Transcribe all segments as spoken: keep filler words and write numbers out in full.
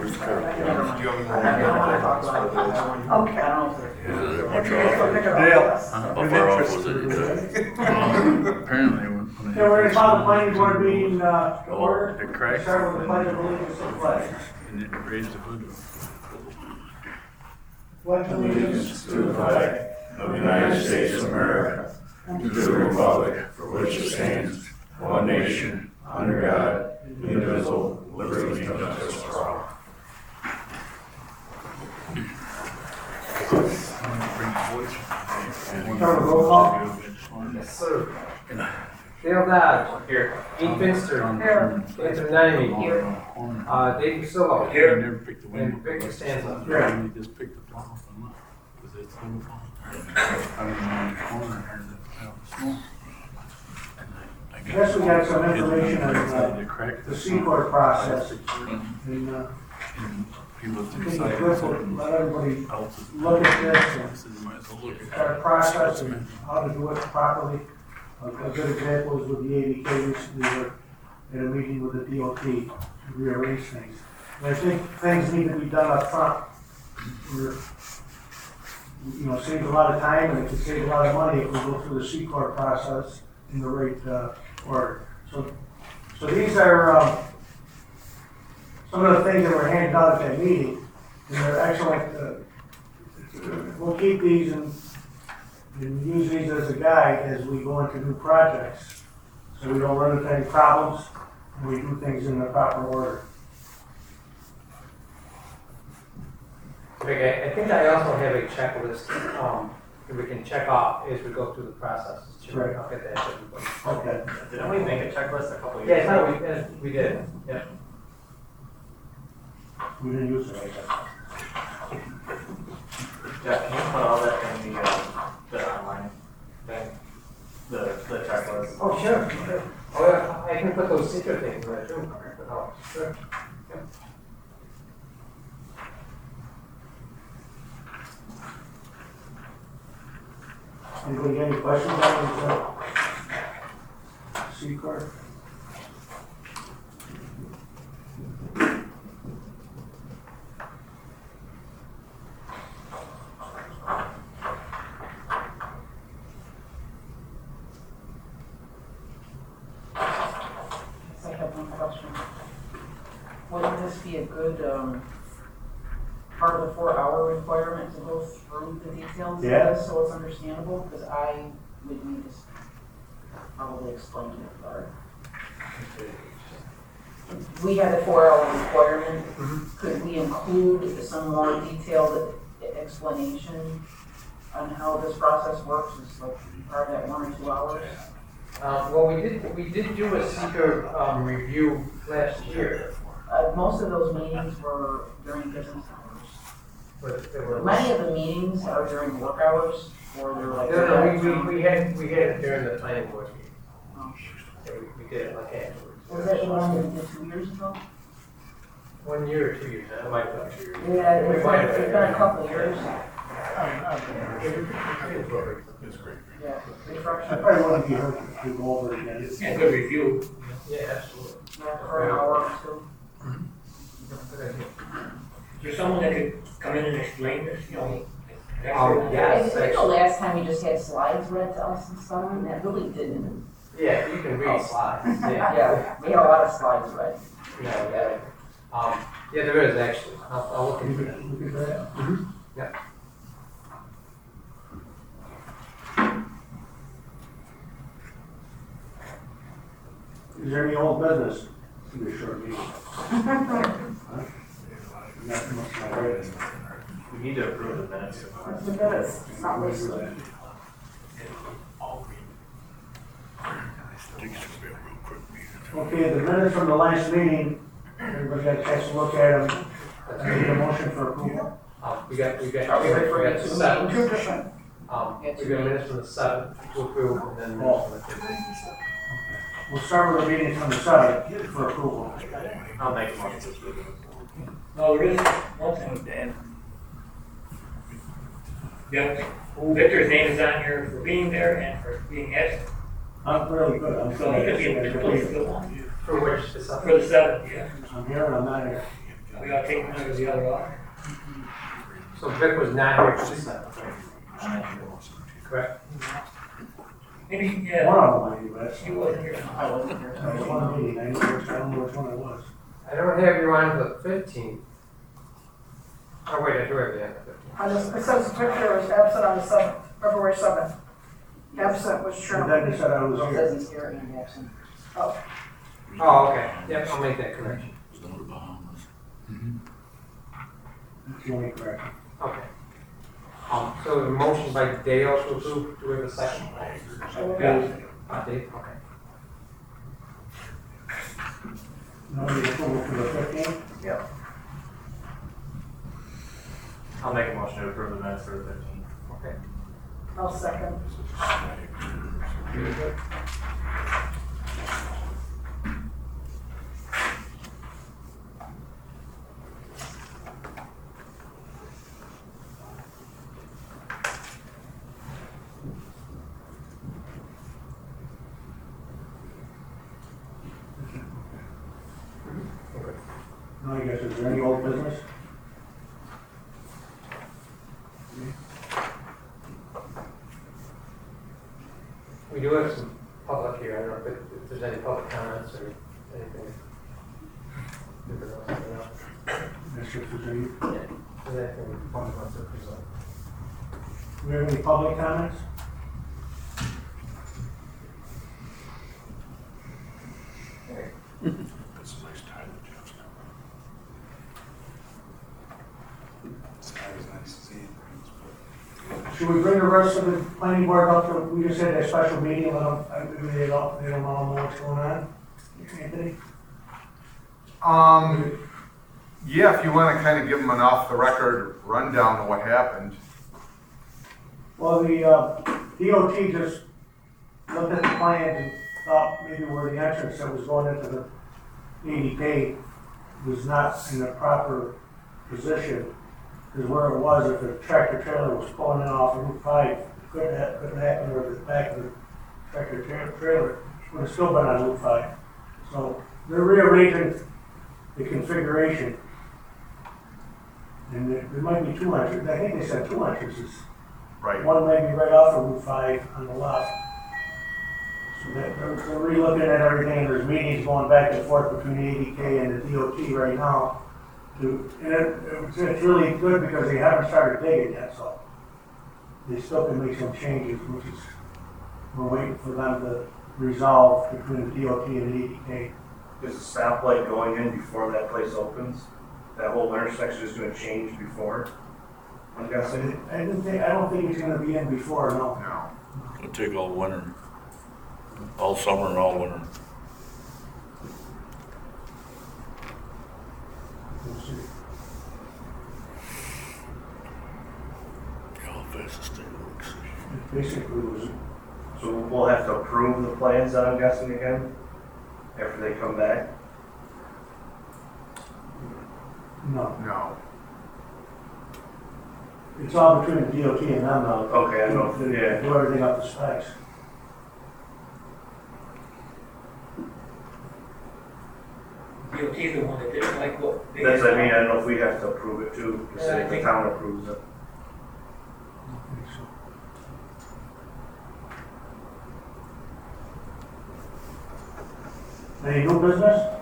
Where's Carol? Do you have any more? Okay. Dale. How far off was it? Apparently, when when Okay, we're gonna call the planning board meeting, uh, to Oh, order. it cracked. Start with the pledge of allegiance to the flag. and it raised the hood. Pledge Allegiance to the flag of the United States of America and to the republic for which it stands, one nation, under God, indivisible, with liberty and justice for all. Start with roll call. Yes, sir. Dale Dodge. Here. Dean Finster. Here. Anthony Nyman. Here. Uh, Dave Priscilla. I never picked the window. And Vic Costanza. Yeah. They just picked the flower from up, because it's little flower. I don't know, in the corner, I heard it, out small. And I- I got- Guess we got some information on, uh, They cracked the Secord process. And, uh, And People I have think it's decided good to something let everybody else is. look at this I and said, you might as well look at start a it. process and how to do it properly. A a good example is with the A D K recently, we're in a meeting with the D O T to rearrange things. And I think things need to be done up front. We're, you know, saves a lot of time and it can save a lot of money if we go through the C Corp process in the right, uh, order. So, so these are, um, some of the things that were handed out at that meeting, and they're excellent. uh, We'll keep these and, and use these as a guide as we go into new projects, so we don't run into any problems, and we do things in the proper order. Okay, I think I also have a checklist, um, that we can check off as we go through the process. Right. I'll get that to everybody. Okay. Didn't we make a checklist a couple of Yeah, years no, ago? we, uh, we did, yeah. We didn't use it like that. Jeff, can you put all that in the, uh, the online thing? The, the checklist? Oh, sure, sure. Oh, yeah, I can put those secret things in there too. Oh, sure. Anybody got any questions on this, uh, C Corp? I have one question. Wouldn't this be a good, um, part of the four-hour requirement to go through the details of Yeah. this, so it's understandable? Because I would need to s- probably explain it better. We had a four-hour requirement. Could we include some more detailed explanation on how this process works? It's like part of that one or two hours? Um, well, we did, we did do a seeker, um, review last year. Uh, most of those meetings were during business hours. But there were. Many of the meetings are during work hours, or they're like. No, no, we, we, we had, we had it during the planning board meeting. Oh. Yeah, we, we did it like afterwards. Was that the one we did two years ago? One year or two years, I might have been two years. Yeah, We it's might been, have it's been a couple of years. It's great. Yeah, I refresh. probably want to be heard to go over it again. Yeah, good review. Yeah, absolutely. Yeah, for an hour or two. Good idea. Is there someone that could come in and explain this, you know? Um, I yes, think the actually. last time we just had slides read to us and stuff, and that really didn't. Yeah, you can read slides, yeah. Yeah, we had a lot of slides read. Yeah, yeah. Um, yeah, there is actually. I'll, I'll look into it. Look at that. Yeah. Is there any old business? It's gonna be a short meeting. Huh? Not much on my radar. We need to approve the minutes. It's because it's not listed. Okay, the minutes from the last meeting, everybody got a chance to look at them. I need a motion for approval. Um, we got, we got. Are we we referring got to seven. two different? Um, Yeah, we two got minutes from the seventh to approve, and then minutes from the fifteenth. We'll start with the meetings from the seventh for approval. I'll make a motion to approve. No, there is one thing, Dan. Yep, Victor's name is on here for being there and for being absent, I'm really good. I'm so he could be sorry. in the place for the one, For which, the for seventh? the seventh, yeah. I'm here and I'm not here. We gotta take one or the other off. So Vic was not here for this time, correct? Maybe, One yeah, of them, maybe, but he wasn't here. I wasn't here. that was one meeting, I didn't, I don't know which one it was. I don't have you on the fifteenth. Oh, wait, I do have you on the fifteenth. I just, it says Victor was absent on the seventh, February seventh. Absent was And Sherman. then they said I was It here. says he's here and absent. Oh, Oh, okay, yep, I'll make that correction. It's down to Bahamas. That's the only correction. Okay. Um, so the motion by Dale to approve, do we have a second? Yeah. Uh, Dave, okay. No need approval for the fifteenth? Yep. I'll make a motion to approve the minutes for the fifteenth. Okay. I'll second. No, I guess, is there any old business? We do have some public here, I don't know if, if there's any public comments or anything. If there's anything else. That's just for you. Is there anything public wants to present? Do we have any public comments? That's a nice tie that Jeff's got. This guy is nice to see. Should we bring the rest of the planning board up to, we just had that special meeting, let them, I mean, they don't, they don't all know what's going on? Anthony? Um, yeah, if you want to kind of give them an off-the-record rundown of what happened. Well, the, uh, D O T just looked at the plans and thought maybe where the entrance that was going into the eighty K was not in the proper position. Because where it was, if the tractor trailer was pulling in off Route five, it couldn't have, couldn't happen, or the back of the tractor tra- trailer would have still been on Route five. So they're rearranging the configuration. And there, there might be two entrances, I think they said two entrances. Right. One may be right off of Route five on the left. So they're, they're they're re-looking at everything, there's meetings going back and forth between the eighty K and the D O T right now. To, and it, it's, it's really good because they haven't started digging yet, so they still can make some changes, which is, we're waiting for them to resolve between the D O T and the eighty K. Is the stoplight going in before that place opens? That whole intersection is gonna change before? I'm guessing. I didn't think, I don't think it's gonna be in before, no. No. It'll take all winter. All summer and all winter. We'll see. How fast this thing works. It basically was, So we'll have to approve the plans, I'm guessing again, after they come back? no, No. it's all between the D O T and them now. Okay, I know, To- to yeah. Do everything up to specs. D O T is the one that didn't like what. they That's, had. I mean, I don't know if we have to approve it too, Yeah, I if the think- town approves it. Any new business?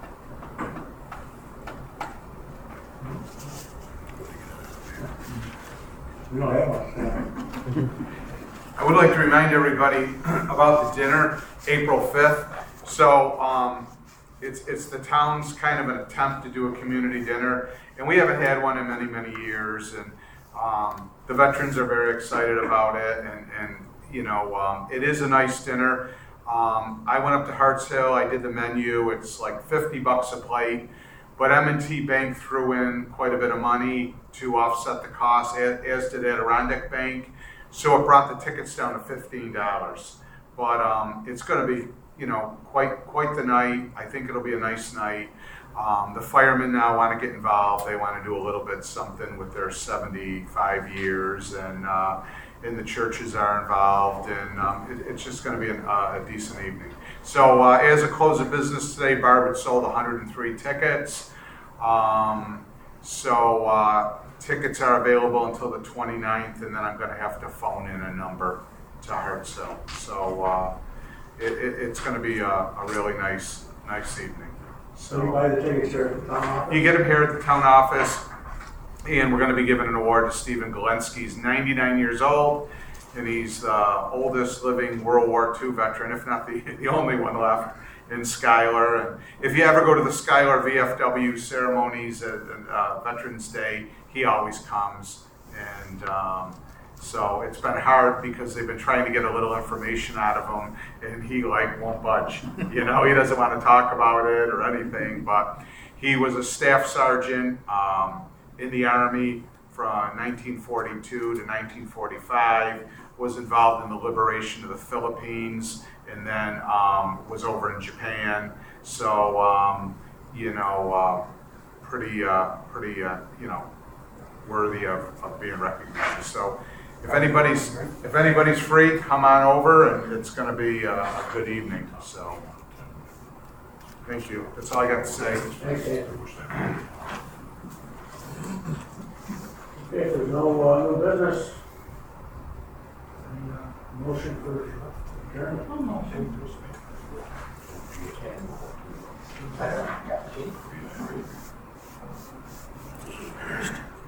We don't have much. I would like to remind everybody about the dinner, April fifth. So, um, it's, it's the town's kind of an attempt to do a community dinner, and we haven't had one in many, many years, and, um, the veterans are very excited about it, and, and, you know, um, it is a nice dinner. Um, I went up to Harts Hill, I did the menu, it's like fifty bucks a plate, but M and T Bank threw in quite a bit of money to offset the cost, as, as did Adirondack Bank. So it brought the tickets down to fifteen dollars. But um, it's going to be, you know, quite quite the night. I think it'll be a nice night. Um, the firemen now want to get involved. They want to do a little bit something with their seventy-five years, and uh, and the churches are involved, and um, it, it's just going to be an, uh, a decent evening. So uh, as a close of business today, Barb had sold one hundred three tickets. Um, so, uh, tickets are available until the twenty-ninth, and then I'm gonna have to phone in a number to Hartselle. So, uh, it, it, it's gonna be a, a really nice, nice evening. So you buy the tickets here at the town office? You get them here at the town office, and we're gonna be giving an award to Stephen Galensky. He's ninety-nine years old, and he's the oldest living World War Two veteran, if not the, the only one left in Schuyler. And if you ever go to the Schuyler V F W ceremonies at uh, Veterans Day, he always comes. And um, so it's been hard because they've been trying to get a little information out of him, and he like won't budge. You know, he doesn't want to talk about it or anything. But he was a staff sergeant um, in the Army from nineteen forty-two to nineteen forty-five. Was involved in the liberation of the Philippines, and then um, was over in Japan. So um, you know, uh, pretty, uh, pretty, uh, you know, worthy of, of being recognized. So if anybody's if anybody's free, come on over, and it's going to be a, a good evening. So thank you. That's all I got to say. Thanks, Dave. Okay, if there's no, uh, no business, any, uh, motion for adjournment? Yeah.